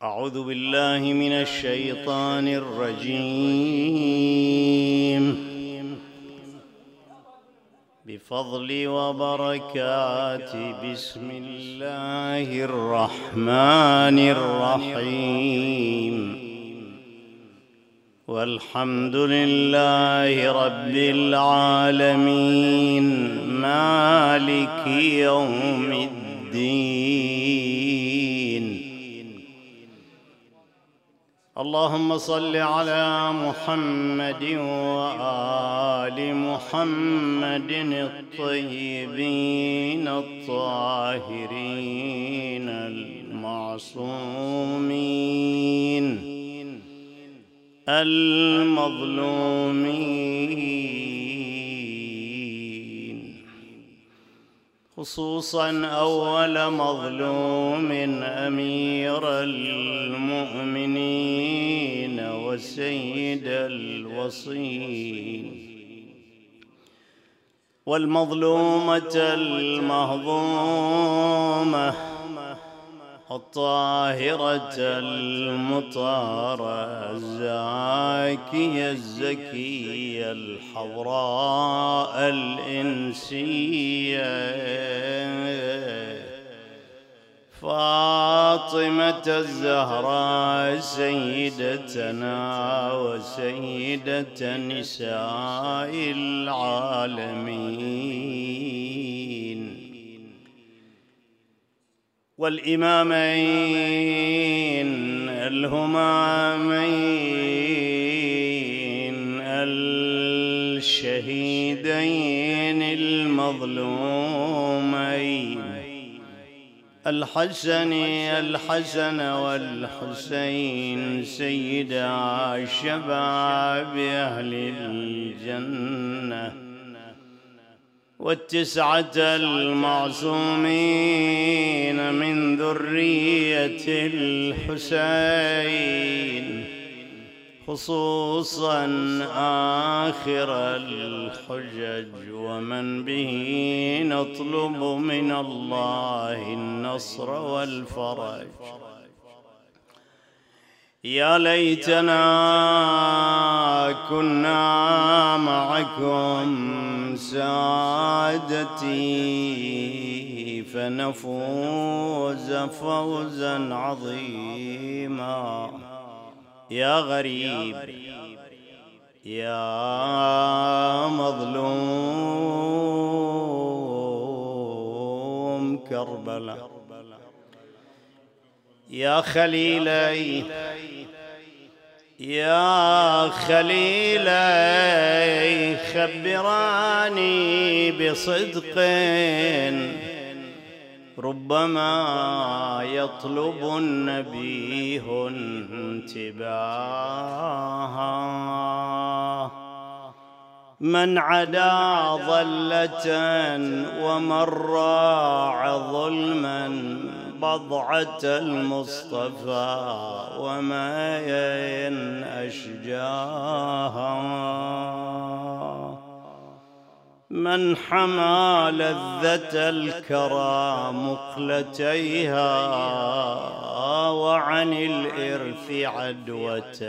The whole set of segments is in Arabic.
أعوذ بالله من الشيطان الرجيم. بفضل وبركات بسم الله الرحمن الرحيم. والحمد لله رب العالمين مالك يوم الدين. اللهم صل على محمد وآل محمد الطيبين الطاهرين المعصومين المظلومين، خصوصاً أول مظلوم أمير المؤمنين وسيد الوصين، والمظلومة المهضومة الطاهرة المطهرة الزاكية الزكية الحوراء الإنسية فاطمة الزهراء سيدتنا وسيدة نساء العالمين، والإمامين الهمامين الشهيدين المظلومين الحسن والحسين سيدا شباب أهل الجنة، والتسعة المعصومين من ذرية الحسين، خصوصاً آخر الحجج ومن به نطلب من الله النصر والفرج. يا ليتنا كنا معكم سادتي فنفوز فوزاً عظيماً. يا غريب يا مظلوم كربلاء، يا خليلي يا خليلي خبراني بصدق ربما يطلب النبيه انتباها. من عدا ضلة ومن راع ظلما بضعة المصطفى وما أشجاها. من حمى لذة الكرى مقلتيها وعن الإرث عدوة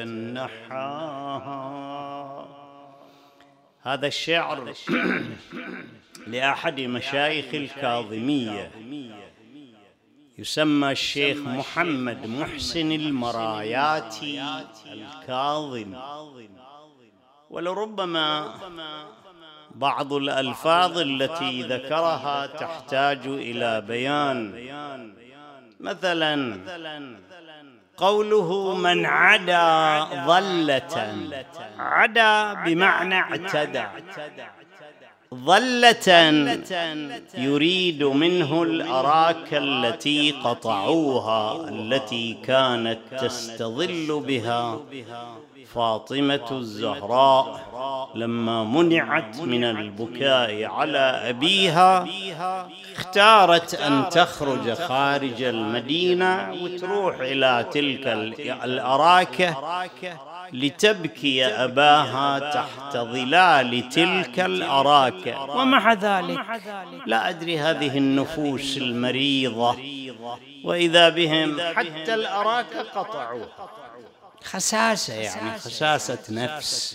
نحاها. هذا الشعر لأحد مشايخ الكاظمية، يسمى الشيخ محمد محسن المراياتي الكاظم، ولربما بعض الألفاظ التي ذكرها تحتاج إلى بيان. مثلا قوله من عدا ضلة، عدا بمعنى اعتدى، ضلة يريد منه الأراك التي قطعوها، التي كانت تستظل بها فاطمة الزهراء لما منعت من البكاء على أبيها، اختارت أن تخرج خارج المدينة وتروح إلى تلك الأراكة لتبكي أباها تحت ظلال تلك الأراكة. ومع ذلك لا أدري هذه النفوس المريضة وإذا بهم حتى الأراك قطعوها. خساسة، يعني خساسة نفس.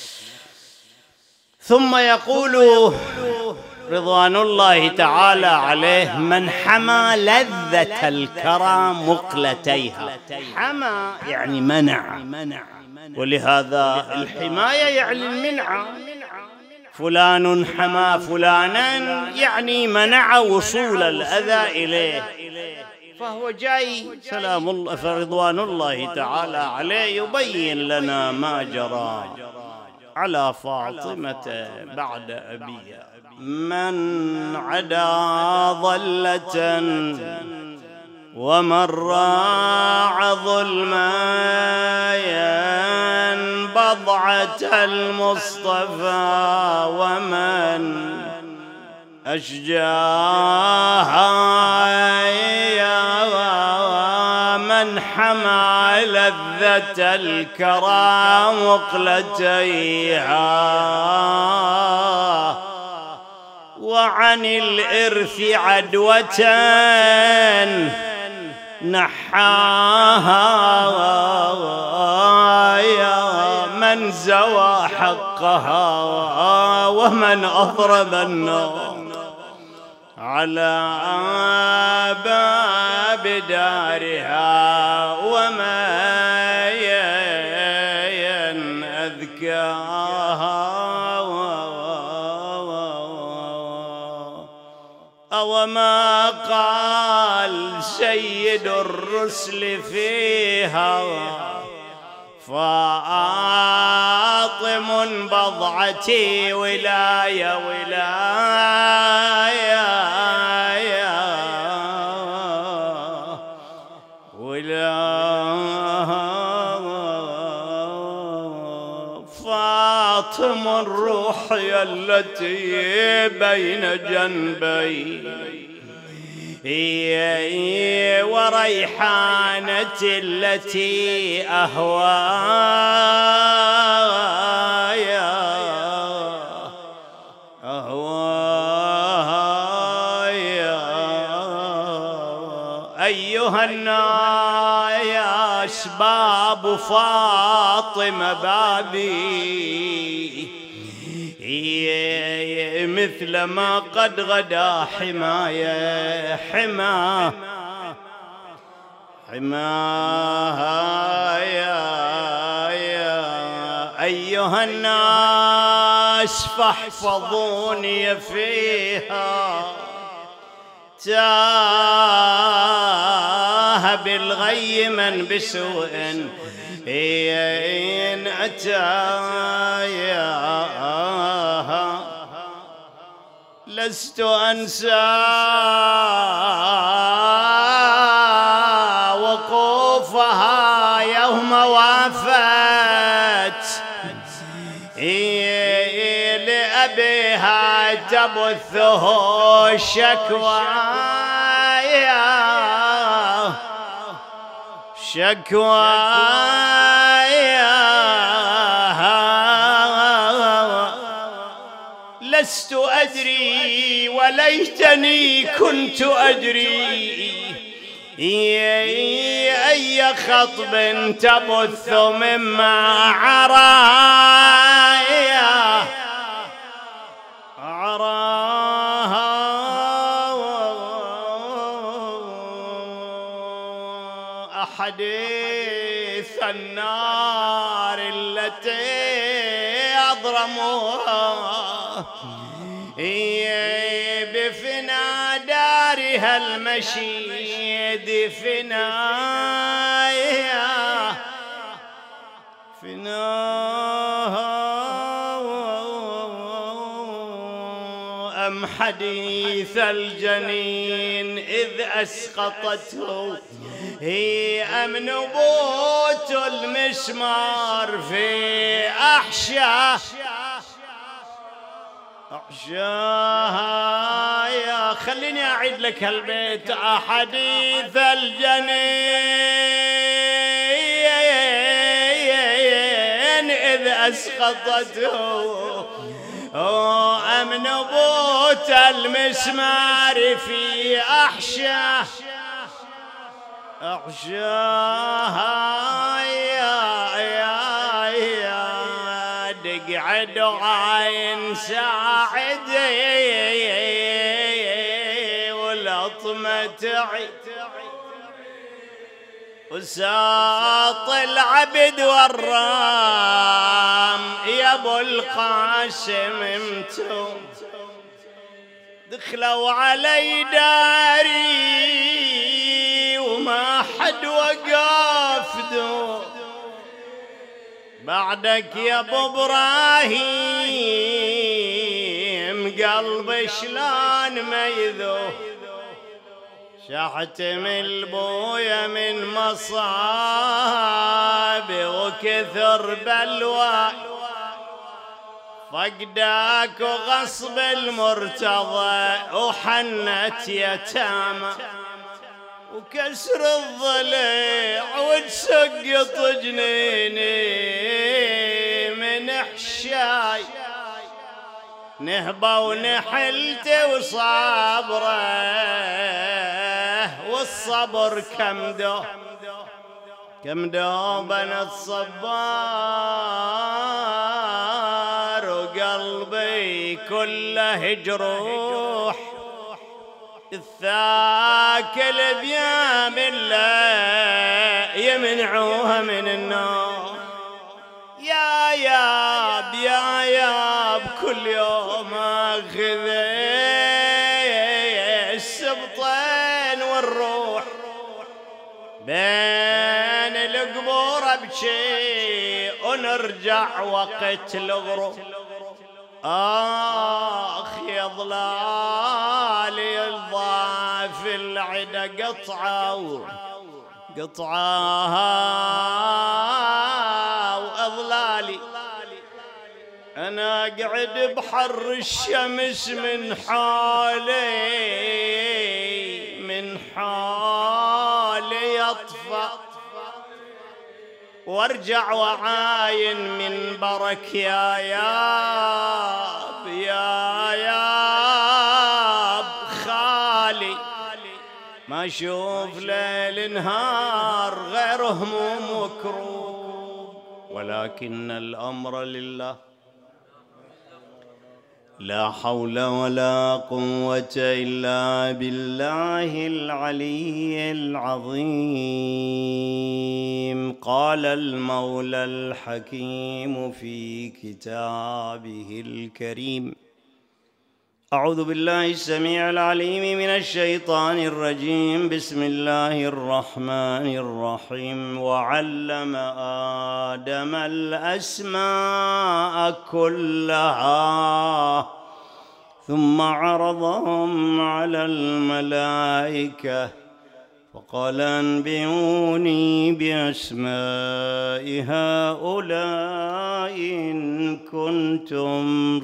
ثم يقول رضوان الله تعالى عليه: من حمى لذة الكرى مقلتيها. حمى يعني منع، ولهذا الحماية يعني المنع. فلان حمى فلانا يعني منع وصول الأذى إليه، فهو جاي سلام الله فرضوان الله تعالى عليه يبين لنا ما جرى على فاطمة بعد أبيها. من عدا ضلة ومن راع ظلما بضعة المصطفى، ومن أشجاها من حمى لذة الكرى مقلتيها، وعن الإرث عدوة نحاها، من زوى حقها ومن أضرب النار على باب دارها، ومن أذكاها وما قال سيد الرسل فيها فاطم بضعتي ولاية ولاية فاطم روحي التي بين جنبي هي وريحانتي التي أهوايا أيها الناس باب فاطمة بابي مثل ما قد غدا حماية حماها أيها الناس فاحفظوني فيها تاه بالغي من بسوء إن أتاها لست أنسى وقوفها يوم وافت لأبيها تبثه شكوى لست أدري وليتني كنت أدري أي خطب تبث مما عراها أحاديث النار التي أضرموها بفنا دارها المشيد فناها أم حديث الجنين إذ أسقطته هي أم نبوت المسمار في أحشاها يا خليني أعيد لك هالبيت أحاديث الجنين إذ أسقطته أم نبوت المسمار في أحشاه أغشاها يا دقعد وعين ساعدي والأطمة تعي وساط العبد والرام يا ابو القاسم امتو دخلوا علي داري وما حد وقف دو بعدك يا ابو ابراهيم قلبي شلون ما يذوب شحتم البويا من مصاب وكثر بلوى فقداك وغصب المرتضى وحنت يتامى وكسر الضلع وتسقط جنيني من حشاي نهبة ونحلت وصابره والصبر كم بنت صبار وقلبي كله جروح الثاكل بيام الله يمنعوها من النار يا ياب كل يوم اخذ السبطين والروح بين القبور ابكي ونرجع وقت الغروب اخ يا ضلالي الضاف العدا قطعاها واضلالي أنا قعد بحر الشمس من حالي أطفى وارجع وعاين من برك يا ياب خالي ما أشوف ليل نهار غير هموم وكروب ولكن الأمر لله لا حول ولا قوة إلا بالله العلي العظيم. قال المولى الحكيم في كتابه الكريم: أعوذ بالله السميع العليم من الشيطان الرجيم. بسم الله الرحمن الرحيم. وعلم آدم الأسماء كلها ثم عرضهم على الملائكة فقال: أنبئوني بأسماء هؤلاء إن كنتم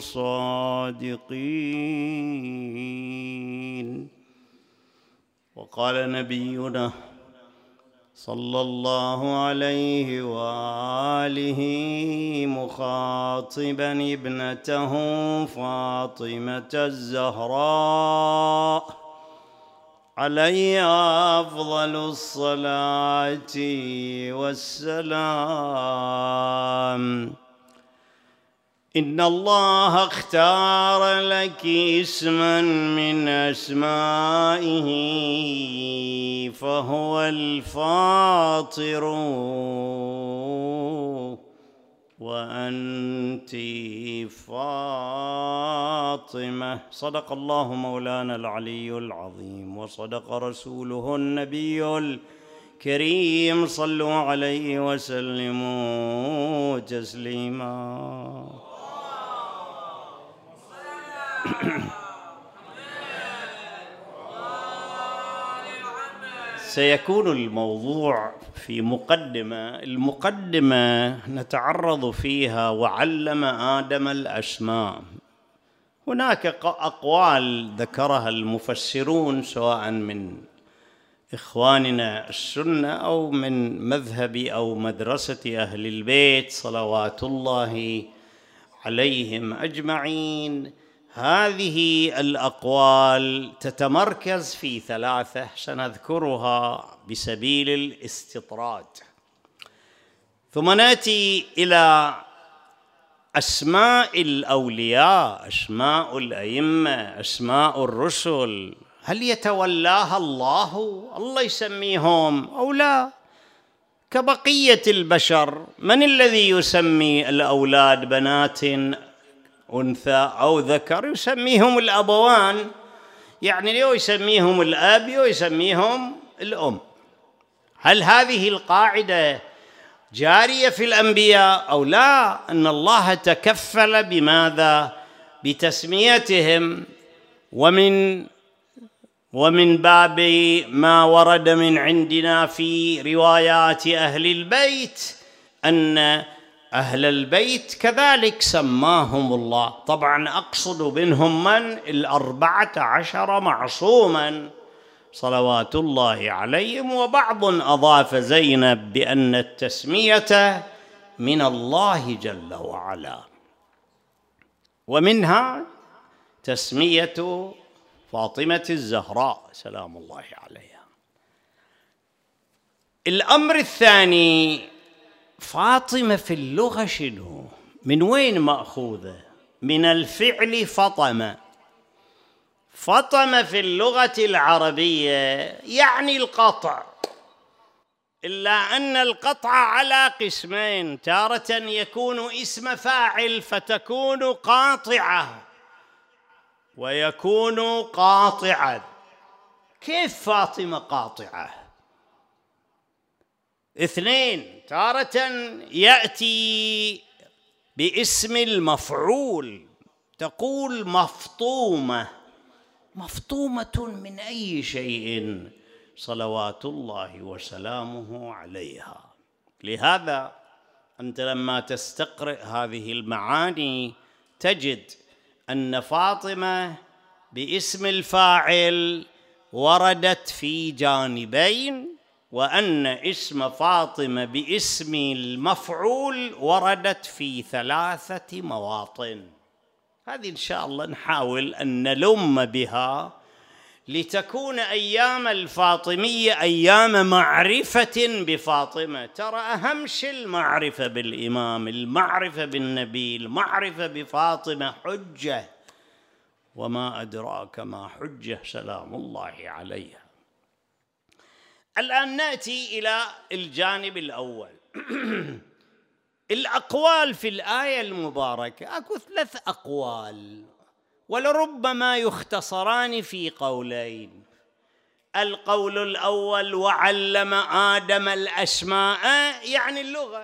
صادقين. وقال نبينا صلى الله عليه وآله مخاطبا ابنته فاطمة الزهراء عليه أفضل الصلاة والسلام: إن الله اختار لك اسما من أسمائه فهو الفاطر وأنت فاطمة. صدق الله مولانا العلي العظيم وصدق رسوله النبي الكريم. صلوا عليه وسلموا تسليما. سيكون الموضوع في المقدمة نتعرض فيها وعلم آدم الأسماء. هناك أقوال ذكرها المفسرون سواء من إخواننا السنة أو من مذهب أو مدرسة أهل البيت صلوات الله عليهم أجمعين. هذه الأقوال تتمركز في ثلاثة سنذكرها بسبيل الاستطراد، ثم نأتي إلى أسماء الأولياء، أسماء الأئمة، أسماء الرسل. هل يتولاها الله يسميهم أو لا؟ كبقية البشر، من الذي يسمي الأولاد بنات أنثى أو ذكر؟ يسميهم الأبوان، يعني ليه يسميهم الأب ويسميهم الأم. هل هذه القاعدة جارية في الأنبياء أو لا؟ أن الله تكفل بماذا؟ بتسميتهم، ومن باب ما ورد من عندنا في روايات أهل البيت أن أهل البيت كذلك سماهم الله. طبعا أقصد منهم من؟ 14 معصوما صلوات الله عليهم، وبعض أضاف زينب بأن التسمية من الله جل وعلا، ومنها تسمية فاطمة الزهراء سلام الله عليها. الأمر الثاني، فاطمة في اللغة شنو؟ من وين مأخوذة؟ من الفعل فطمة. فطمة في اللغة العربية يعني القطع، إلا أن القطع على قسمين، تارة يكون اسم فاعل فتكون قاطعة، ويكون قاطعا. كيف فاطمة قاطعة؟ اثنين، تارة يأتي باسم المفعول، تقول مفطومة. مفطومة من أي شيء؟ صلوات الله وسلامه عليها. لهذا أنت لما تستقرئ هذه المعاني تجد أن فاطمة باسم الفاعل وردت في جانبين، وأن اسم فاطمة باسم المفعول وردت في 3 مواطن. هذه إن شاء الله نحاول أن نلم بها لتكون أيام الفاطمية أيام معرفة بفاطمة. ترى أهم شيء المعرفة بالإمام، المعرفة بالنبي، المعرفة بفاطمة حجة، وما أدراك ما حجة سلام الله عليها. الآن نأتي إلى الجانب الأول. الأقوال في الآية المباركة أكو 3 أقوال، ولربما يختصران في قولين. القول الأول: وعلم آدم الأسماء، يعني اللغة،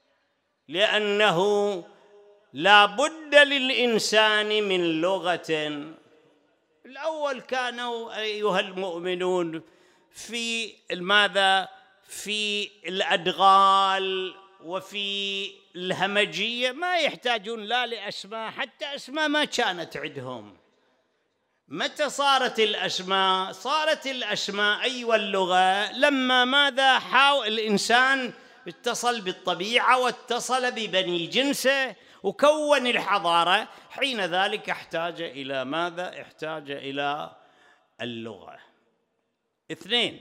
لأنه لا بد للإنسان من لغة. الأول كانوا أيها المؤمنون في ماذا؟ في الأدغال وفي الهمجية، ما يحتاجون لا لأسماء، حتى أسماء ما كانت عندهم. متى صارت الأسماء؟ صارت الأسماء أيوة اللغة لما ماذا؟ حاول الإنسان اتصل بالطبيعة واتصل ببني جنسه وكون الحضارة، حين ذلك احتاج إلى ماذا؟ احتاج إلى اللغة. 2،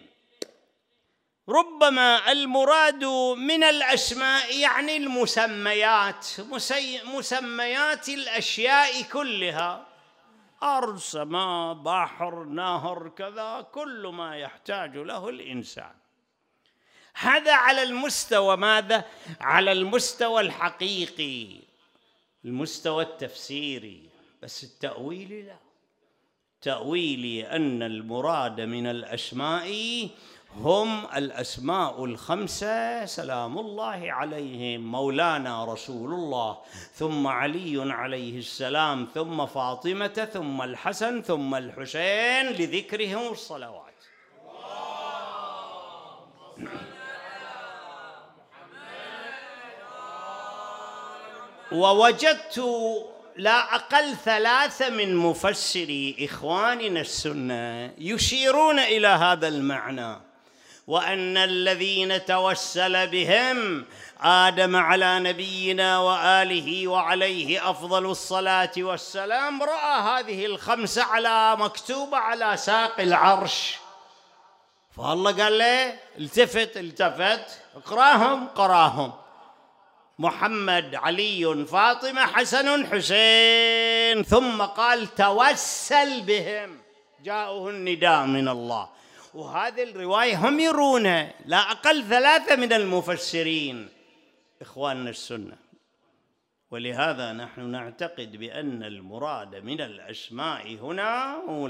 ربما المراد من الأسماء يعني المسميات، مسميات الأشياء كلها، أرض، سماء، بحر، نهر، كذا، كل ما يحتاج له الإنسان. هذا على المستوى ماذا؟ على المستوى الحقيقي، المستوى التفسيري. بس التأويلي لا. تأويلي أن المراد من الأسماء هم الأسماء 5 سلام الله عليهم: مولانا رسول الله، ثم علي عليه السلام، ثم فاطمة، ثم الحسن، ثم الحسين، لذكرهم الصلوات. ووجدت لا أقل 3 من مفسري إخواننا السنة يشيرون إلى هذا المعنى، وأن الذين توسل بهم آدم على نبينا وآله وعليه أفضل الصلاة والسلام رأى هذه الخمسة مكتوبة على ساق العرش، فالله قال له التفت قراهم محمد علي فاطمة حسن حسين، ثم قال توسل بهم، جاءه النداء من الله. وهذه الرواية هم يرونها لا أقل 3 من المفسرين إخواننا السنة. ولهذا نحن نعتقد بأن المراد من الأسماء هنا هو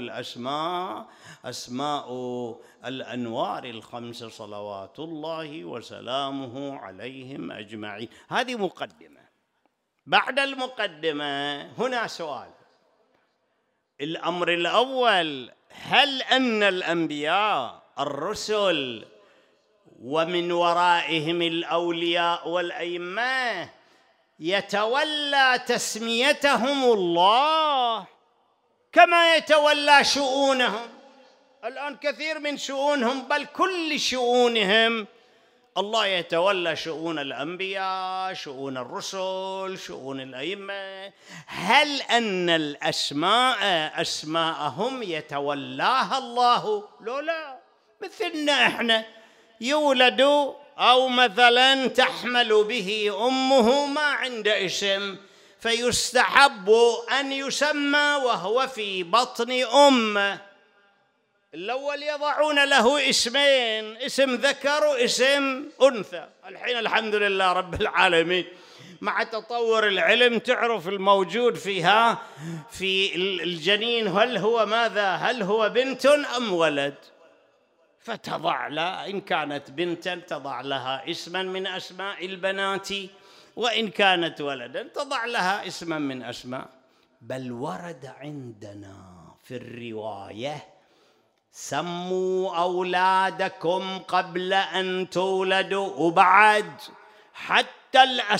أسماء الأنوار الخمس صلوات الله وسلامه عليهم أجمعين. هذه مقدمة. بعد المقدمة هنا سؤال. الأمر الأول: هل أن الأنبياء الرسل ومن ورائهم الأولياء والأئمة يتولى تسميتهم الله كما يتولى شؤونهم؟ الآن كثير من شؤونهم بل كل شؤونهم الله يتولى شؤون الأنبياء، شؤون الرسل، شؤون الأئمة. هل أن الأسماء أسماءهم يتولاها الله؟ لا، مثلنا إحنا، يولد أو مثلا تحمل به أمه ما عنده اسم، فيستحب أن يسمى وهو في بطن أمه. الأول يضعون له اسمين، اسم ذكر واسم أنثى. الحين الحمد لله رب العالمين مع تطور العلم تعرف الموجود فيها في الجنين هل هو ماذا؟ هل هو بنت أم ولد؟ فتضع لها، إن كانت بنتا تضع لها اسما من أسماء البنات، وإن كانت ولدا تضع لها اسما من أسماء. بل ورد عندنا في الرواية: سموا أولادكم قبل أن تولدوا. وبعد حتى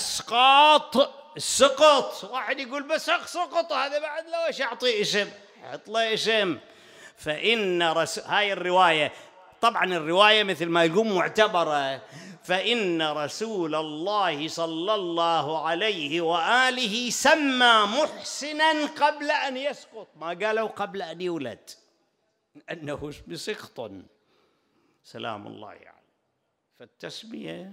السقط، واحد يقول بس سقط، هذا بعد لو ايش أعطي اسم؟ حط له اسم. فإن هاي الرواية، طبعا الرواية مثل ما يقول معتبرة، فإن رسول الله صلى الله عليه وآله سمى محسنا قبل أن يسقط، ما قالوا قبل أن يولد، أنه بسقط سلام الله عليه. فالتسمية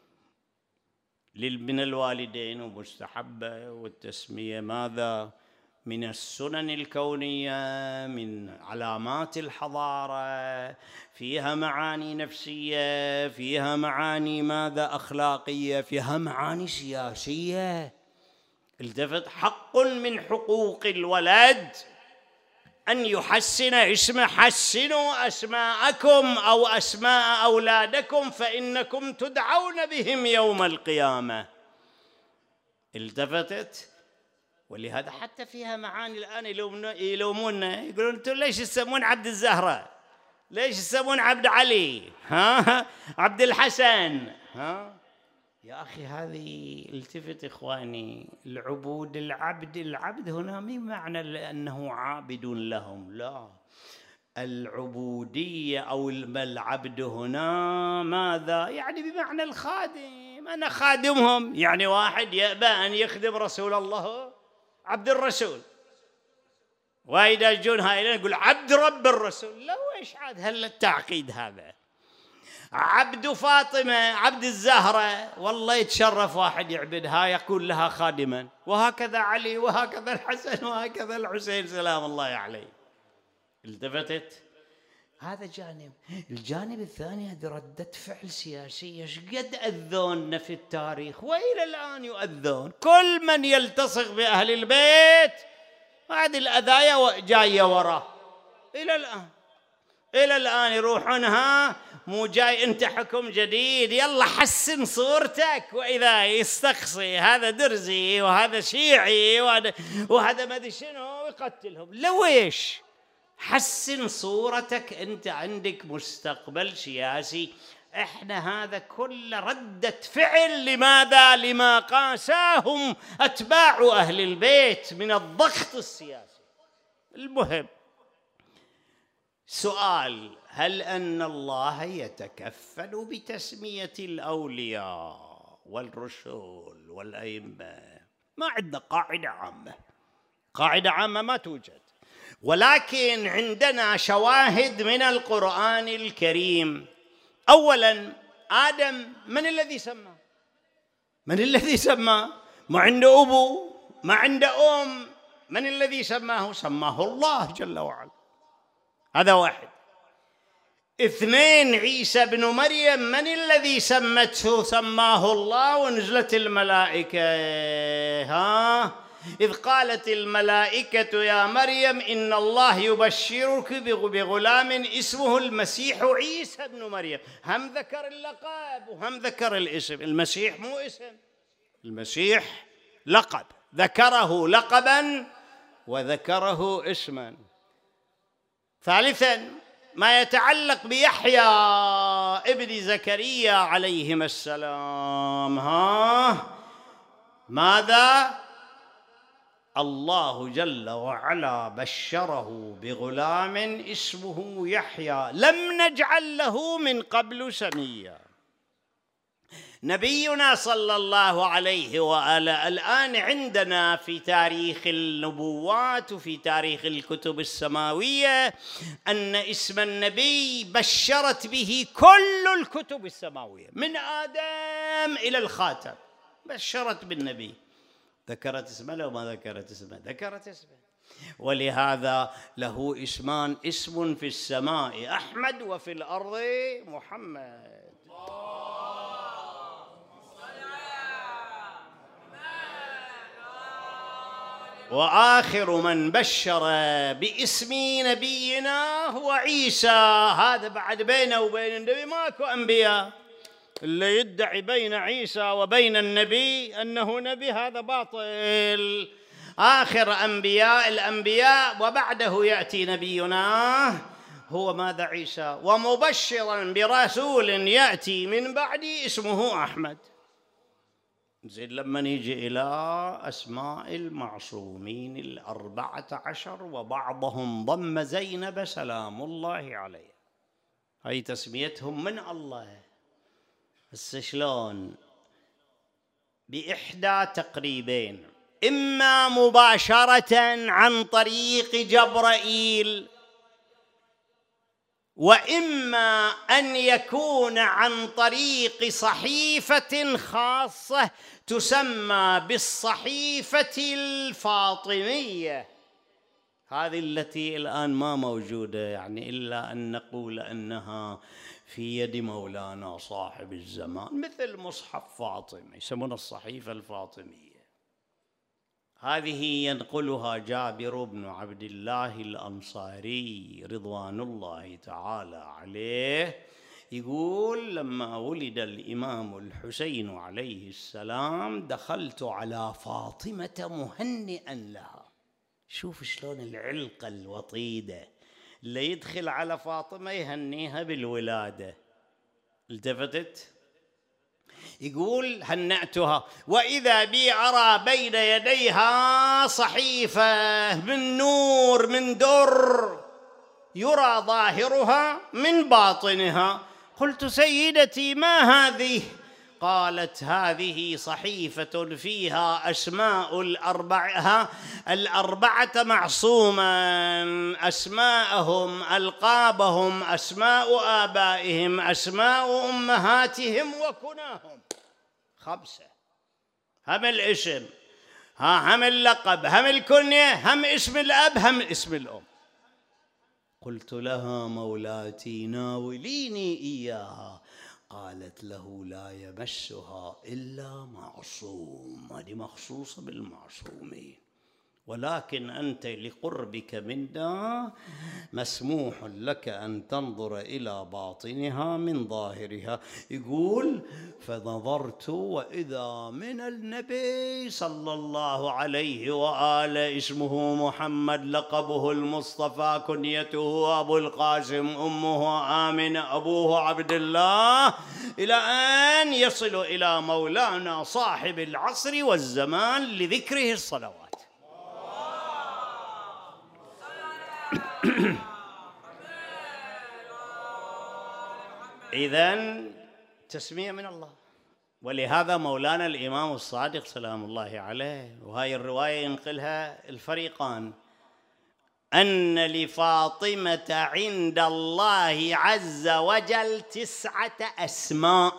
من الوالدين ومستحبة، والتسمية ماذا؟ من السنن الكونية، من علامات الحضارة، فيها معاني نفسية، فيها معاني ماذا؟ أخلاقية، فيها معاني سياسية. التفت: حق من حقوق الولد أن يحسن اسمه. حسنوا أسماءكم أو أسماء أولادكم فإنكم تدعون بهم يوم القيامة. التفتت. ولهذا حتى فيها معاني الآن يلوموننا، يقولون أنتم ليش تسمون عبد الزهرة؟ ليش تسمون عبد علي؟ عبد الحسن؟ يا أخي هذه التفت إخواني، العبد هنا مو معنى أنه عابد لهم، لا، العبودية أو العبد هنا ماذا؟ يعني بمعنى الخادم، أنا خادمهم. يعني واحد يأبى أن يخدم رسول الله، عبد الرسول، وإذا يجون هاي يقول عبد رب الرسول، لا، وإيش عاد التعقيد هذا؟ عبد فاطمة، عبد الزهرة، والله يتشرف واحد يعبدها يكون لها خادما، وهكذا علي، وهكذا الحسن، وهكذا الحسين سلام الله عليه. التفتت. هذا جانب. الجانب الثاني هذه ردة فعل سياسية. شقد أذونا في التاريخ وإلى الآن يؤذون، كل من يلتصق بأهل البيت هذه الأذايا جاية وراه إلى الآن يروحونها. مو جاي أنت حكم جديد، يلا حسن صورتك، وإذا يستقصي هذا درزي وهذا شيعي وهذا ما أدري شنو يقتلهم. لويش؟ حسن صورتك، أنت عندك مستقبل سياسي. إحنا هذا كله ردة فعل. لماذا؟ لما قاساهم أتباع أهل البيت من الضغط السياسي. المهم سؤال: هل أن الله يتكفل بتسمية الأولياء والرسل والأئمة؟ ما عندنا قاعدة عامة، قاعدة عامة ما توجد، ولكن عندنا شواهد من القرآن الكريم. أولاً، آدم من الذي سماه؟ من الذي سماه؟ ما عنده أبو، ما عنده أم، من الذي سماه؟ سماه الله جل وعلا. هذا واحد. اثنين، عيسى بن مريم من الذي سمته؟ سماه الله ونزلت الملائكة. إذ قالت الملائكة يا مريم إن الله يبشرك بغلام اسمه المسيح عيسى بن مريم. هم ذكر اللقب وهم ذكر الاسم. المسيح مو اسم، المسيح لقب، ذكره لقبا وذكره اسما. ثالثا، ما يتعلق بيحيى ابن زكريا عليهما السلام. ماذا؟ الله جل وعلا بشره بغلام اسمه يحيى لم نجعل له من قبل سميا. نبينا صلى الله عليه وآله الآن عندنا في تاريخ النبوات وفي تاريخ الكتب السماوية أن اسم النبي بشرت به كل الكتب السماوية من آدم إلى الخاتم، بشرت بالنبي. ذكرت اسمه لو ما ذكرت اسمه؟ ذكرت اسمه. ولهذا له اسمان: اسم في السماء أحمد وفي الأرض محمد. وآخر من بشر باسم نبينا هو عيسى. هذا بعد بينه وبين النبي ماكو أنبياء. اللي يدعي بين عيسى وبين النبي أنه نبي هذا باطل. آخر أنبياء الأنبياء وبعده يأتي نبينا هو ماذا؟ عيسى. ومبشرا برسول يأتي من بعدي اسمه أحمد. زين، لما نيجي إلى أسماء المعصومين 14 وبعضهم ضم زينب سلام الله عليه، هاي تسميتهم من الله. بس شلون؟ بإحدى تقريبين: إما مباشرة عن طريق جبرائيل، وإما أن يكون عن طريق صحيفة خاصة تسمى بالصحيفة الفاطمية، هذه التي الآن ما موجودة، يعني إلا أن نقول أنها في يد مولانا صاحب الزمان، مثل مصحف فاطمة يسمونها الصحيفة الفاطمية. هذه ينقلها جابر بن عبد الله الأنصاري رضوان الله تعالى عليه، يقول: لما ولد الإمام الحسين عليه السلام دخلت على فاطمة مهنئا لها. شوف شلون العلقة الوطيدة، اللي يدخل على فاطمة يهنيها بالولادة. التفتت يقول: هنأتها وإذا بي أرى بين يديها صحيفة من نور من در يرى ظاهرها من باطنها. قلت: سيدتي ما هذه؟ قالت: هذه صحيفة فيها أسماء الأربعة معصوما، أسماءهم، ألقابهم، أسماء آبائهم، أسماء أمهاتهم وكناهم، 5. هم الاسم، هم اللقب، هم الكنية، هم اسم الأب، هم اسم الأم. قلت لها: مولاتي ناوليني إياها. قالت له: لا يمسها إلا معصوم، هذه مخصوصة بالمعصومين، ولكن أنت لقربك منا مسموح لك أن تنظر إلى باطنها من ظاهرها. يقول: فنظرت وإذا من النبي صلى الله عليه وآله اسمه محمد، لقبه المصطفى، كنيته أبو القاسم، أمه آمنة، أبوه عبد الله، إلى أن يصل إلى مولانا صاحب العصر والزمان لذكره الصلوات. إذن تسمية من الله. ولهذا مولانا الإمام الصادق سلام الله عليه، وهاي الرواية ينقلها الفريقان، أن لفاطمة عند الله عز وجل 9 أسماء.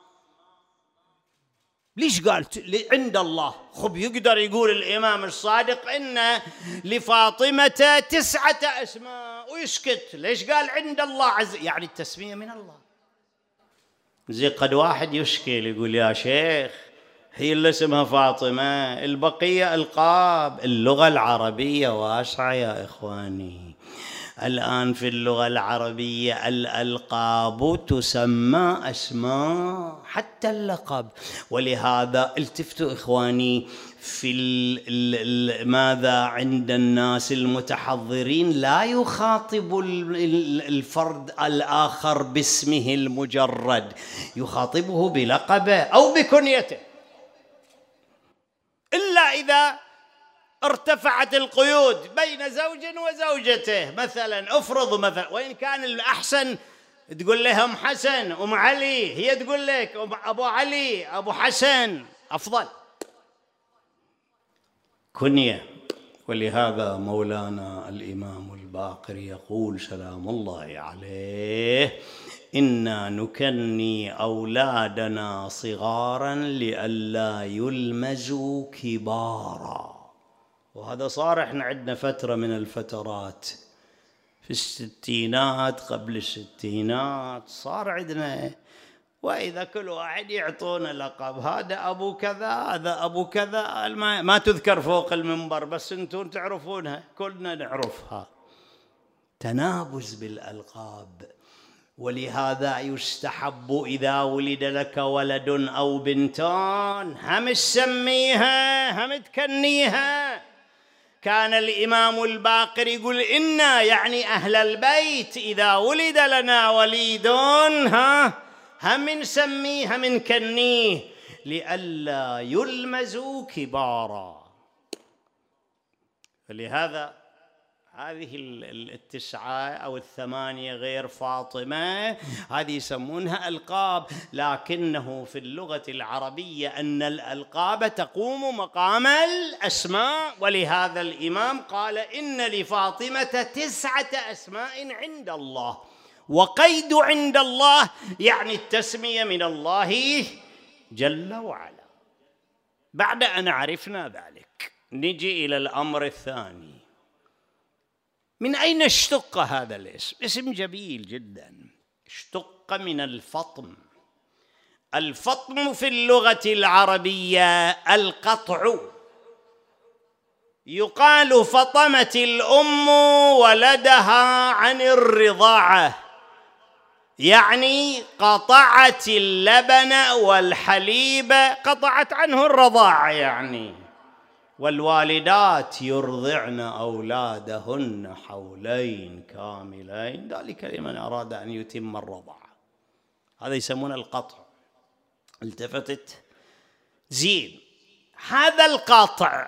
ليش قال عند الله؟ خب يقدر يقول الإمام الصادق إن لفاطمة 9 أسماء ويسكت، ليش قال عند الله عز؟ يعني التسمية من الله. زي قد واحد يشكل يقول يا شيخ هي اللي اسمها فاطمة، البقية ألقاب. اللغة العربية واسعة يا إخواني. الآن في اللغة العربية الألقاب تسمى أسماء، حتى اللقب. ولهذا التفتوا إخواني في ماذا عند الناس المتحضرين لا يخاطب الفرد الآخر باسمه المجرد، يخاطبه بلقبه أو بكنيته، إلا إذا ارتفعت القيود بين زوج وزوجته مثلا. افرض مثلا، وإن كان الأحسن تقول له أم حسن أم علي، هي تقول لك أبو علي أبو حسن، أفضل كنية. ولهذا مولانا الإمام الباقر يقول سلام الله عليه: إنا نكني أولادنا صغارا لئلا يلمزوا كبارا. وهذا صار احنا عندنا فترة من الفترات في الستينات قبل الستينات صار عندنا، وإذا كل واحد يعطونا لقب، هذا أبو كذا هذا أبو كذا، ما تذكر فوق المنبر بس أنتم تعرفونها، كلنا نعرفها. تنابز بالألقاب. ولهذا يستحب إذا ولد لك ولد أو بنتان هم تسميها هم تكنيها. كان الإمام الباقر يقول إنا يعني أهل البيت إذا ولد لنا وليد هم نسميه هم نكنيه لئلا يلمزوا كبارا. فلهذا هذه 9 أو 8 غير فاطمة هذه يسمونها ألقاب، لكنه في اللغة العربية أن الألقاب تقوم مقام الأسماء. ولهذا الإمام قال إن لفاطمة 9 أسماء عند الله. وقيد عند الله يعني التسمية من الله جل وعلا. بعد أن عرفنا ذلك نجي إلى الأمر الثاني: من أين اشتق هذا الاسم؟ اسم جميل جدا، اشتق من الفطم. الفطم في اللغة العربية القطع. يقال فطمت الأم ولدها عن الرضاعة، يعني قطعت اللبن والحليب، قطعت عنه الرضاعة يعني. والوالدات يرضعن أولادهن حولين كاملين، ذلك لمن أراد أن يتم الرضاعة. هذا يسمونه القطع. التفتت زين. هذا القطع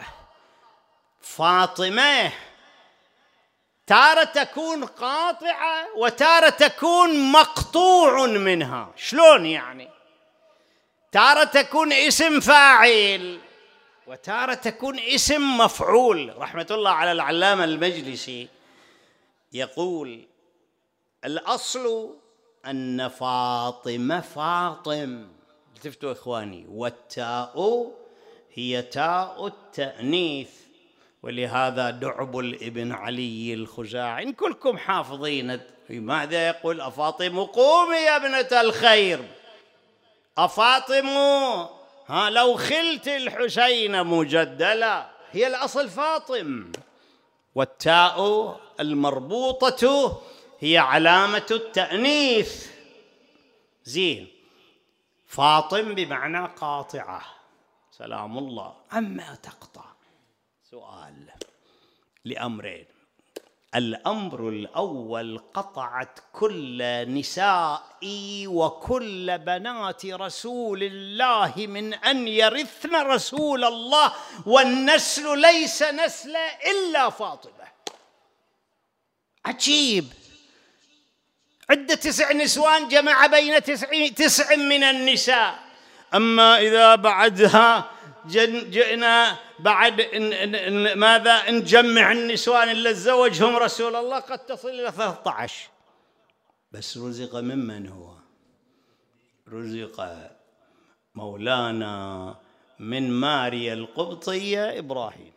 فاطمة تارة تكون قاطعة وتارة تكون مقطوع منها. شلون يعني؟ تارة تكون اسم فاعل وتارة تكون اسم مفعول. رحمة الله على العلامة المجلسي يقول: الأصل أن فاطمة فاطم، التفتوا إخواني، والتاء هي تاء التأنيث. ولهذا دعبل ابن علي الخزاعي، إن كلكم حافظين ماذا يقول: أفاطم قومي يا ابنة الخير، أفاطم لو خلت الحسين مجدلا. هي الأصل فاطم، والتاء المربوطة هي علامة التأنيث. زين. فاطم بمعنى قاطعة. سلام الله. أما تقطع، سؤال لأمرين: الأمر الأول: قطعت كل نسائي وكل بنات رسول الله من أن يرثن رسول الله، والنسل ليس نسل إلا فاطمة. عجيب عدة 9 نسوان جمع بين 9 من النساء. أما إذا بعدها جئنا بعد ماذا نجمع النسوان اللي تزوجهم رسول الله قد تصل إلى 13. بس رزق ممن هو؟ رزق مولانا من ماريا القبطية إبراهيم.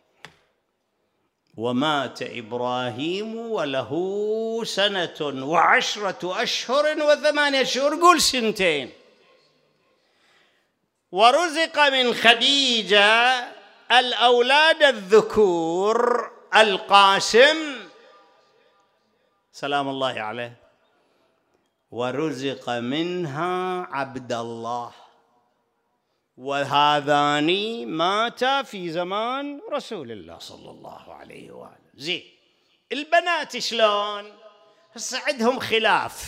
ومات إبراهيم وله 1 و10 أشهر و8 أشهر، قول 2. ورزق من خديجة الأولاد الذكور القاسم سلام الله عليه، ورزق منها عبد الله، وهذان ماتا في زمان رسول الله صلى الله عليه وآله. زين، البنات شلون؟ هسه عندهم خلاف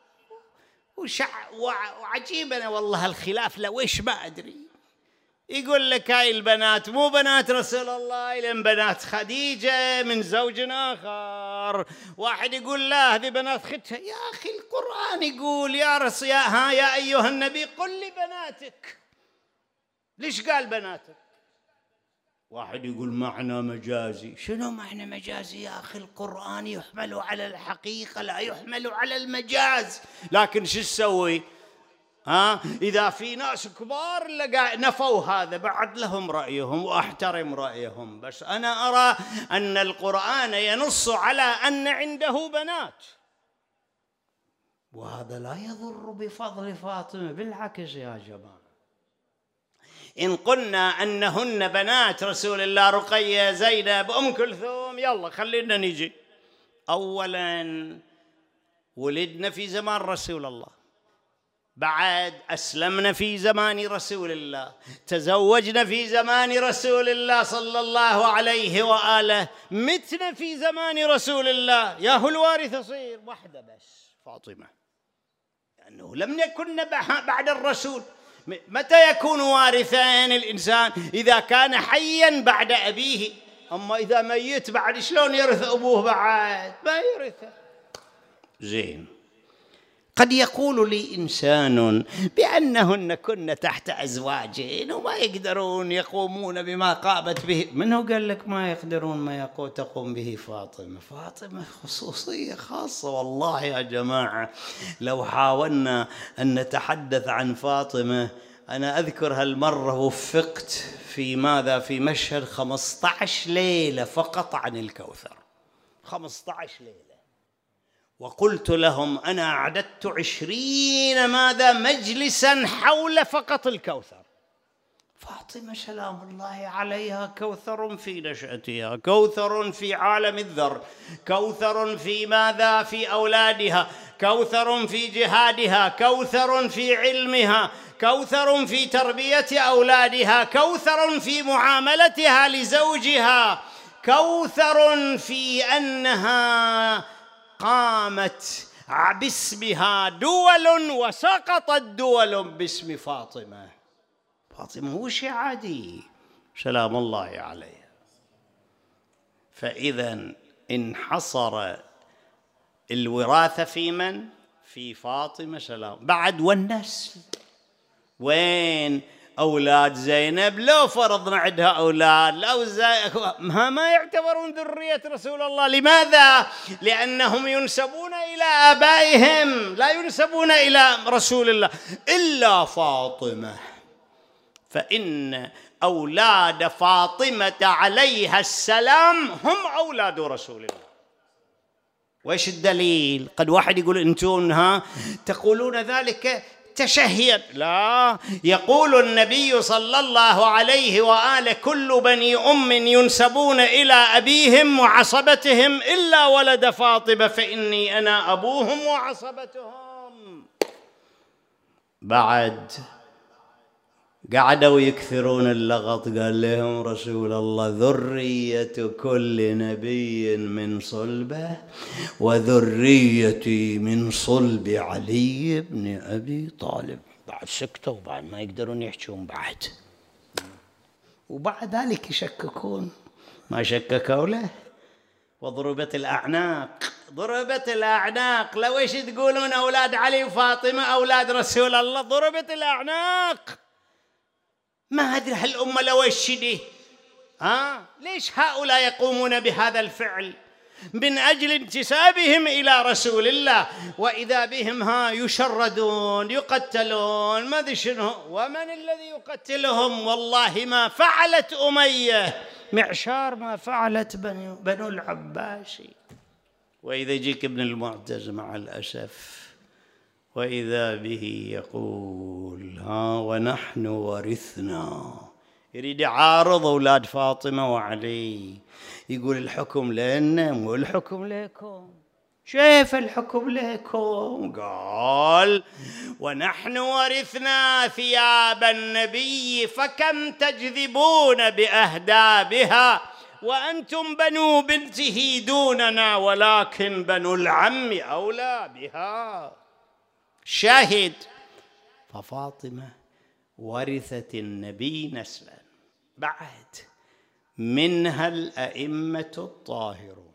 وعجيب. أنا والله الخلاف لويش ما أدري. يقول لك هاي البنات مو بنات رسول الله، لأن بنات خديجة من زوج آخر. واحد يقول لا هذه بنات ختها. يا أخي القرآن يقول يا أيها النبي قل لي بناتك. ليش قال بناتك؟ واحد يقول معنى مجازي. شنو معنى مجازي يا أخي؟ القرآن يحمل على الحقيقة لا يحمل على المجاز. لكن شو تسوي؟ إذا في ناس كبار نفوا هذا، بعد لهم رأيهم وأحترم رأيهم، بس أنا أرى أن القرآن ينص على أن عنده بنات، وهذا لا يضر بفضل فاطمة، بالعكس يا جماعة. إن قلنا أنهن بنات رسول الله رقية زينب أم كلثوم، يلا خلينا نجي. أولا ولدنا في زمان رسول الله، بعد أسلمنا في زمان رسول الله، تزوجنا في زمان رسول الله صلى الله عليه وآله، متنا في زمان رسول الله. ياهو الوارث يصير واحدة بس فاطمة، لأنه لم يكن بعد الرسول. متى يكون وارثان الإنسان؟ إذا كان حيا بعد أبيه. أما إذا ميت بعد شلون يرث أبوه؟ بعد ما يرثه. زين، قد يقول لي إنسان بأنهن كن تحت أزواجهن وما يقدرون يقومون بما قامت به. من هو قال لك ما يقدرون ما تقوم به فاطمة؟ فاطمة خصوصية خاصة. والله يا جماعة لو حاولنا أن نتحدث عن فاطمة، أنا أذكر هالمرة وفقت في مشهد 15 ليلة فقط عن الكوثر، 15 ليلة، وقلت لهم أنا أعددت 20 مجلسا حول فقط الكوثر. فاطمة سلام الله عليها كوثر في نشأتها، كوثر في عالم الذر، كوثر في أولادها، كوثر في جهادها، كوثر في علمها، كوثر في تربية أولادها، كوثر في معاملتها لزوجها، كوثر في أنها قامت باسمها دول وسقطت دول باسم فاطمة. فاطمة هو شيء عادي سلام الله عليها. فإذا انحصر الوراثة في من؟ في فاطمة سلام. بعد والنسل، وين أولاد زينب؟ لو فرضنا عندها أولاد ما يعتبرون ذرية رسول الله. لماذا؟ لأنهم ينسبون إلى آبائهم، لا ينسبون إلى رسول الله إلا فاطمة. فإن أولاد فاطمة عليها السلام هم أولاد رسول الله. وإيش الدليل؟ قد واحد يقول أنتم تقولون ذلك تشهيا. لا، يقول النبي صلى الله عليه وآله كل بني أم ينسبون إلى أبيهم وعصبتهم إلا ولد فاطمة فإني أنا أبوهم وعصبتهم. بعد قعدوا يكثرون اللغط، قال لهم رسول الله ذرية كل نبي من صلبه وذريتي من صلب علي بن أبي طالب. بعد سكتوا، بعد ما يقدرون يحجون بعد، وبعد ذلك يشككون. ما شككوا له وضربت الأعناق، ضربت الأعناق. لو إيش تقولون أولاد علي وفاطمة أولاد رسول الله؟ ضربت الأعناق. ما أدري هالأمة لو إيش دي. ليش هؤلاء يقومون بهذا الفعل من أجل انتسابهم إلى رسول الله، وإذا بهم يشردون يقتلون ما أدري شنو. ومن الذي يقتلهم؟ والله ما فعلت أمية معشار، ما فعلت بنو العباسي. وإذا يجيك ابن المعتز مع الأسف وإذا به يقول ونحن ورثنا، يريد يعارض أولاد فاطمة وعلي، يقول الحكم لنا مو الحكم لكم. شايف الحكم لكم؟ قال ونحن ورثنا ثياب النبي فكم تجذبون بأهدابها وأنتم بنو بنته دوننا ولكن بنو العم أولى بها. شاهد، ففاطمة ورثت النبي نسلا، بعد منها الأئمة الطاهرون.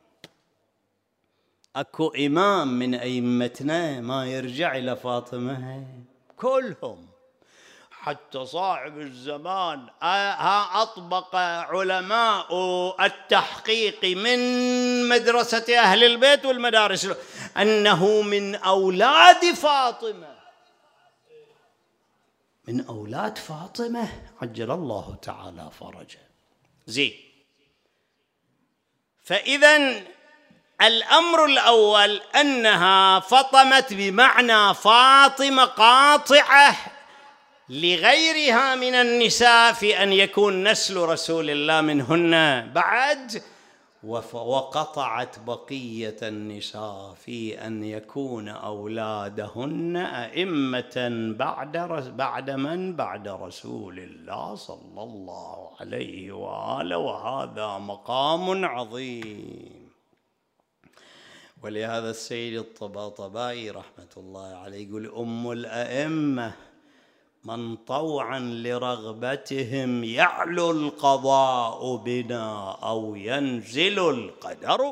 أكو إمام من أئمتنا ما يرجع إلى فاطمة؟ كلهم، حتى صاحب الزمان أطبق علماء التحقيق من مدرسة أهل البيت والمدارس أنه من أولاد فاطمة، من أولاد فاطمة عجل الله تعالى فرجه. زين، فإذن الأمر الأول أنها فطمت بمعنى فاطمة قاطعة لغيرها من النساء في أن يكون نسل رسول الله منهن بعد، وقطعت بقية النساء في أن يكون أولادهن أئمة بعد من؟ بعد رسول الله صلى الله عليه وآله، وهذا مقام عظيم. ولهذا السيد الطباطبائي رحمة الله عليه يقول أم الأئمة من طوعا لرغبتهم يعلو القضاء بنا أو ينزل القدر.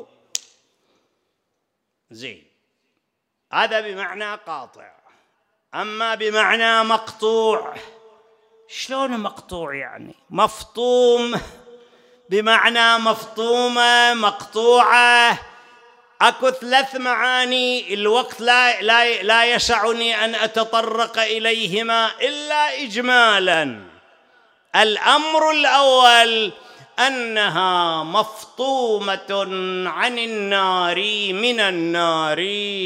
زين، هذا بمعنى قاطع. أما بمعنى مقطوع، شلون مقطوع؟ يعني مفطوم، بمعنى مفطومة مقطوعة. أكو 3 معاني، الوقت لا يسعني أن أتطرق إليهما إلا إجمالا. الأمر الأول أنها مفطومة عن النار من النار.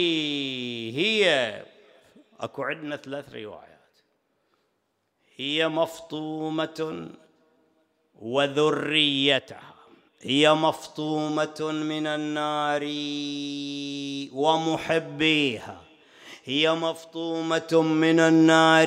هي أكو عندنا 3 روايات، هي مفطومة وذريتها، هي مفطومة من النار ومحبيها، هي مفطومة من النار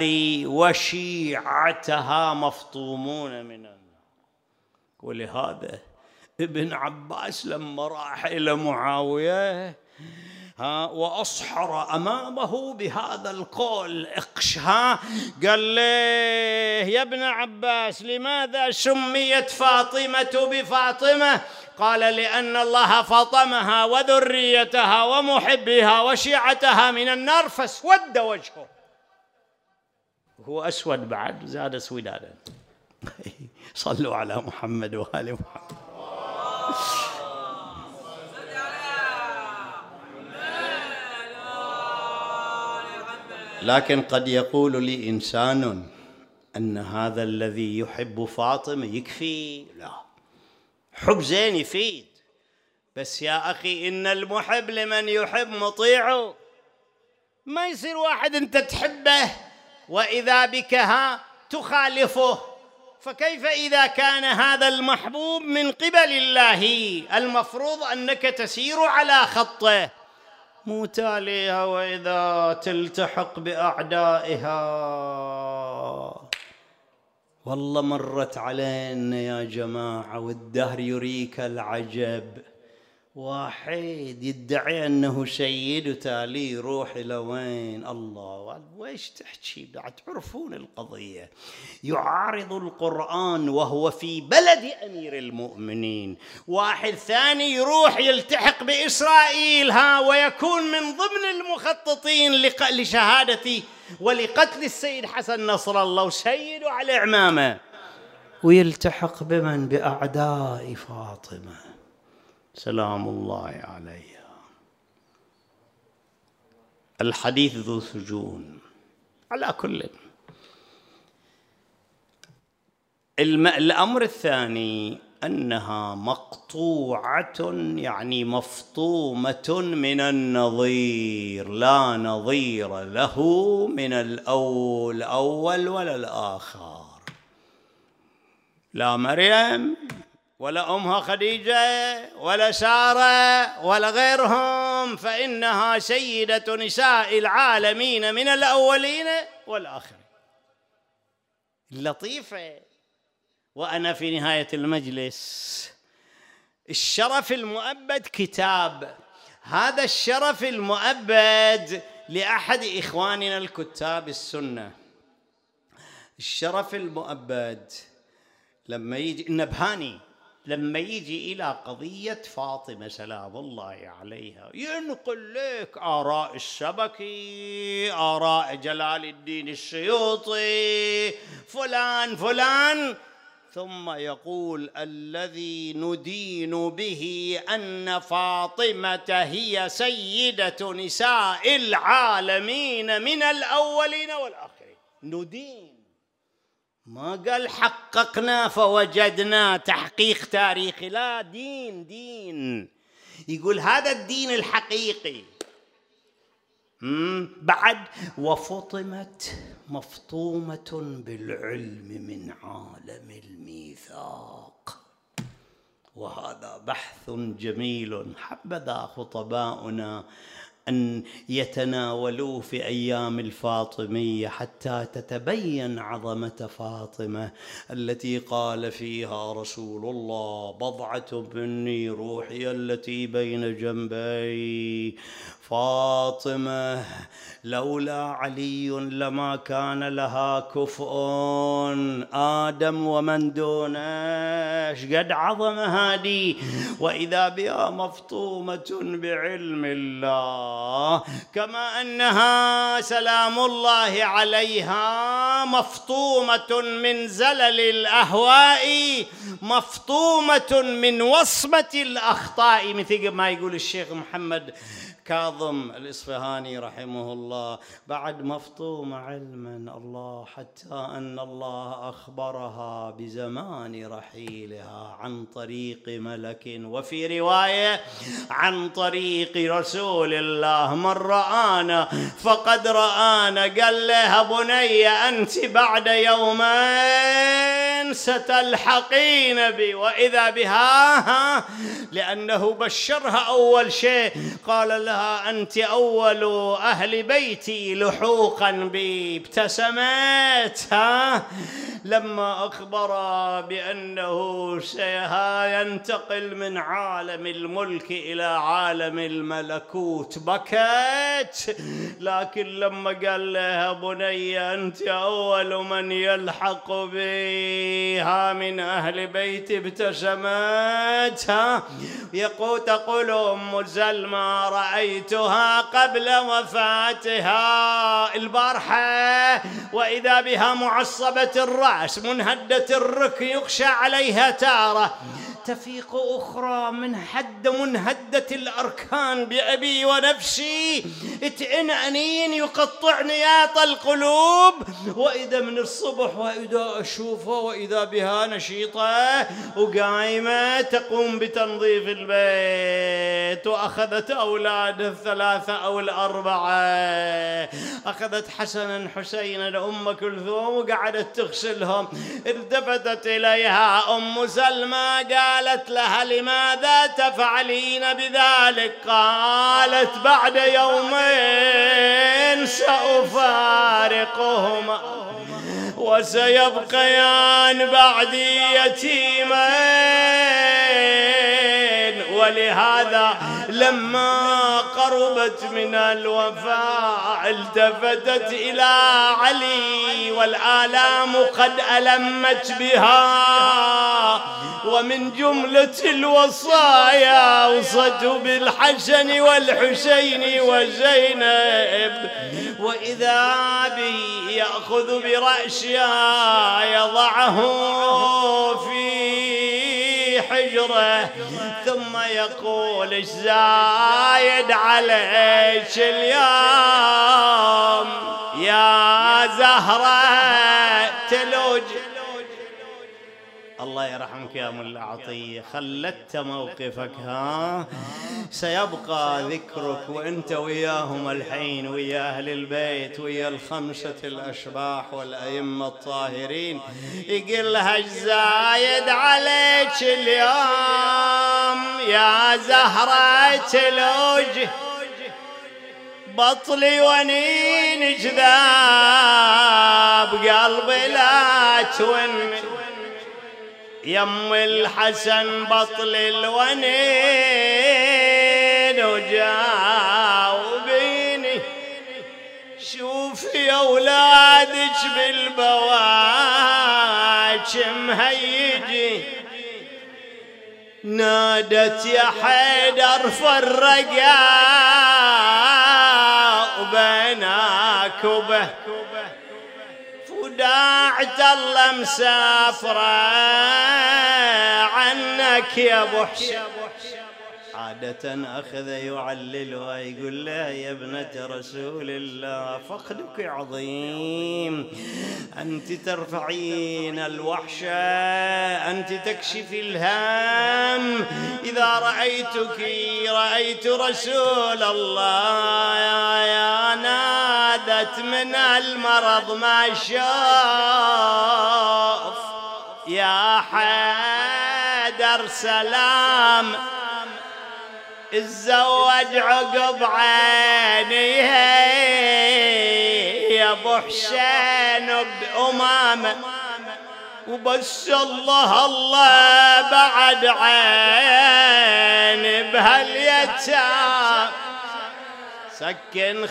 وشيعتها مفطومون من النار. ولهذا ابن عباس لما راح إلى معاوية وأصحر أمامه بهذا القول قال له يا ابن عباس لماذا سميت فاطمة بفاطمة؟ قال لأن الله فطمها وذريتها ومحبها وشيعتها من النار فاسود وجهه. هو أسود بعد، زاد سودادا. صلوا على محمد وآل محمد. لكن قد يقول لي إنسان أن هذا الذي يحب فاطمة يكفي؟ لا، حب زين يفيد، بس يا أخي إن المحب لمن يحب مطيعه. ما يصير واحد أنت تحبه وإذا بك تخالفه، فكيف إذا كان هذا المحبوب من قبل الله المفروض أنك تسير على خطه، مو تاليها وإذا تلتحق بأعدائها. والله مرت علينا يا جماعة والدهر يريك العجب، واحد يدعي أنه سيد وتالي روح إلى وين؟ الله، وإيش تحكي بعد؟ تعرفون القضية. يعارض القرآن وهو في بلد أمير المؤمنين. واحد ثاني يروح يلتحق بإسرائيل ويكون من ضمن المخططين لشهادة ولقتل السيد حسن نصر الله وسيد على عمامة، ويلتحق بمن؟ بأعداء فاطمة سلام الله عليها. الحديث ذو سجون. على كل، الأمر الثاني أنها مقطوعة، يعني مفطومة من النظير، لا نظير له من الأول ولا الآخر، لا مريم ولا أمها خديجة ولا سارة ولا غيرهم، فإنها سيدة نساء العالمين من الأولين والآخرين. اللطيفة، وأنا في نهاية المجلس، الشرف المؤبد كتاب، هذا الشرف المؤبد لأحد إخواننا الكتاب السنة. الشرف المؤبد لما يجي النبهاني، لما يجي إلى قضية فاطمة سلام الله عليها، ينقل لك آراء السبكي، آراء جلال الدين السيوطي، فلان فلان، ثم يقول الذي ندين به أن فاطمة هي سيدة نساء العالمين من الأولين والآخرين. ندين، ما قال حققنا فوجدنا تحقيق تاريخي، لا، دين. يقول هذا الدين الحقيقي. بعد وفطمت مفطومة بالعلم من عالم الميثاق، وهذا بحث جميل حبذا خطباؤنا أن يتناولوه في أيام الفاطمية حتى تتبين عظمة فاطمة التي قال فيها رسول الله بضعة مني روحي التي بين جنبي. فاطمة لولا علي لما كان لها كفء آدم ومن دونه. قد عظمة هذه، وإذا بها مفطومة بعلم الله، كما أنها سلام الله عليها مفطومة من زلل الأهواء، مفطومة من وصمة الأخطاء، مثل ما يقول الشيخ محمد كاظم الإصفهاني رحمه الله، بعد مفطوم علما الله، حتى أن الله أخبرها بزمان رحيلها عن طريق ملك، وفي رواية عن طريق رسول الله. من رآنا فقد رآنا، قال لها بني أنت بعد يومين ستلحقين بي، وإذا بها لأنه بشرها أول شيء، قال لها أنت أول أهل بيتي لحوقا بي. ابتسمت لما أخبر بأنه سينتقل من عالم الملك إلى عالم الملكوت، بكت. لكن لما قال لها بني أنت أول من يلحق بي من أهل بيتي، ابتسمت. تقول أم سلمى رأيتها قبل وفاتها البارحة، وإذا بها معصبة الرأس منهدة الركن، يخشى عليها تارة، تفيق أخرى منهدة الأركان بأبي ونفسي، تأنين يقطع نياط القلوب. وإذا من الصبح وإذا أشوفه وإذا بها نشيطة وقائمة تقوم بتنظيف البيت، وأخذت أولاد الثلاثة أو الأربعة، أخذت حسنا حسينا أم كلثوم وقعدت تغسلهم. التفتت إليها أم سلمى قالت لها لماذا تفعلين بذلك؟ قالت بعد يومين سأفارقهما وسيبقيان بعدي يتيمين ولهذا لما قربت من الوفاة التفتت إلى علي والآلام قد ألمت بها، ومن جملة الوصايا أوصت بالحسن والحسين وزينب، وإذا به يأخذ برأسها يضعه في حجره ثم يقول: ايش زايد عليك اليوم يا زهرة تلوج؟ الله يرحمك يا ملا عطية، خلت موقفك ها، سيبقى ذكرك وانت وياهم الحين، ويا أهل البيت، ويا الخمسة الأشباح والأئمة الطاهرين. يقول لها: ايش زايد عليك اليوم يا زهرة تلوج؟ بطلي ونين جذاب قلبي لا تون، يم الحسن بطل الونين وجاوبيني، شوفي أولادك بالبواج مهيجي، نادت يا حيدر فرقا وبينك وبه، وداعت الله مسافرة عنك يا ابو حسين. عادة أخذ يعلل ويقول له: يا ابنة رسول الله فقدك عظيم، أنت ترفعين الوحشة، أنت تكشفي الهم، إذا رأيتك رأيت رسول الله يا نادت من المرض ما شاف، يا حيدر سلام الزوج عقب عينيها يا ابو حسين بأمامة، وبس الله الله بعد عين بهاليتام، سكن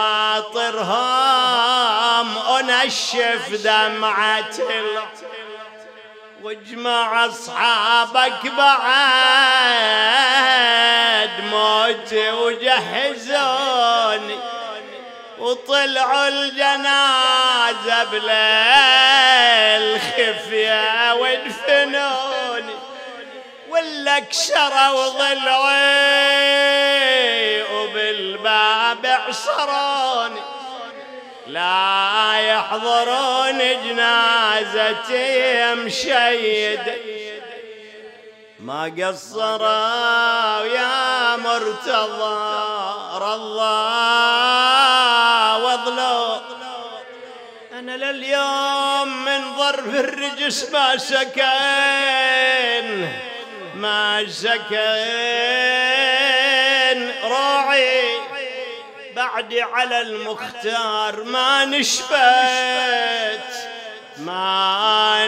خواطرهم ونشف دمعة واجمع أصحابك بعد موتي وجهزوني، وطلعوا الجنازة بالخفية ودفنوني، ولا كسروا ضلعي وبالباب عصروني، لا يحضرون جنازتي مشيد، ما قصروا يا مرتضى الله وظلوا، أنا لليوم من ضرب الرجس ما سكن ما سكن روعي، بعدي على المختار ما نشفت ما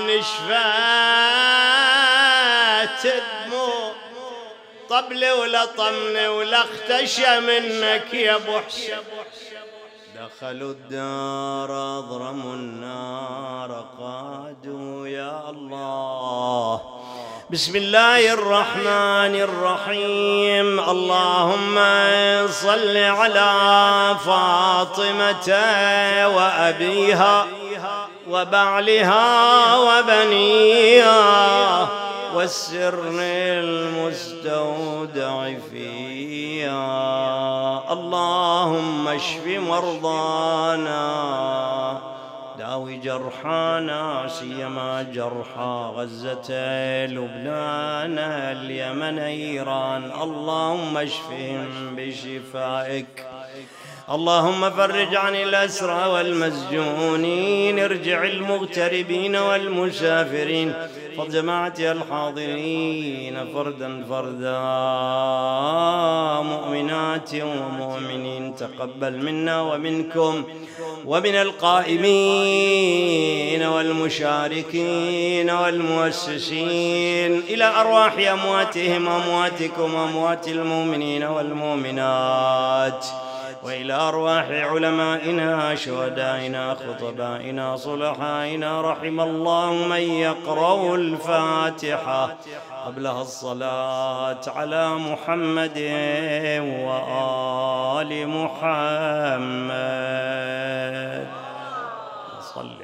نشفت دموع، طبلي ولا طمني ولا اختشى منك يا ابو حسين. دخلوا الدار اضرموا النار قادوا يا الله. بسم الله الرحمن الرحيم. اللهم صل على فاطمة وأبيها وبعلها وبنيها والسر المستودع فيها. اللهم اشف مرضانا، داوي جرحانا، سيما جرحى غزة، لبنان، اليمن، إيران. اللهم اشفهم بشفائك. اللهم فرج عن الأسرى والمسجونين، ارجع المغتربين والمسافرين، فجماعة الحاضرين فردا فردا، مؤمنات ومؤمنين، تقبل منا ومنكم ومن القائمين والمشاركين والمؤسسين، إلى أرواح أمواتهم أمواتكم أموات المؤمنين والمؤمنات، وإلى أرواح علمائنا شهدائنا خطبائنا صلحائنا. رحم الله من يقرأ الفاتحة قبلها الصلاة على محمد وآل محمد. صل